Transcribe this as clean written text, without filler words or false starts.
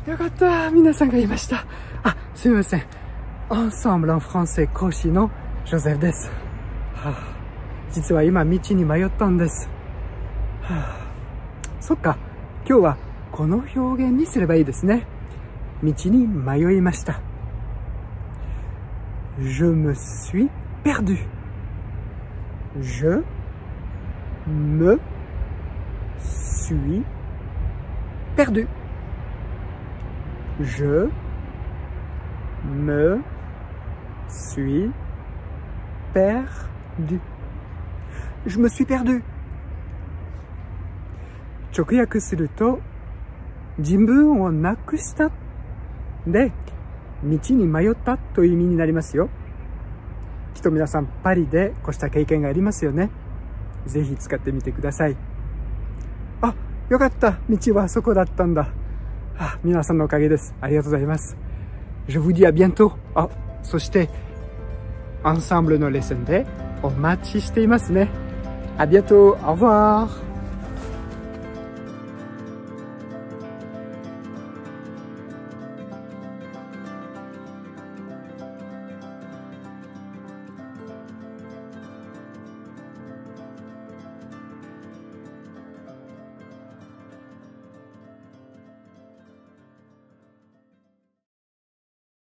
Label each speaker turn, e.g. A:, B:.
A: よかった、皆さんがいました。あ、すみません。Ensemble en français 講師のジョゼフです。実は今道に迷ったんです。そっか、今日はこの表現にすればいいですね。道に迷いました。Je me suis perdu. Je me suis perdu. Je me suis perdu. Je me suis perdu. 直訳すると、自分をなくしたで、道に迷ったという意味になりますよ。きっと皆さんパリでこうした経験がありますよね。ぜひ使ってみてください。あ、よかった。道はあそこだったんだ。皆さんのおかげです。ありがとうございます。Je vous dis à bientôt. そして、Ensembleのレッスンでお待ちしていますね。À bientôt. Au revoir.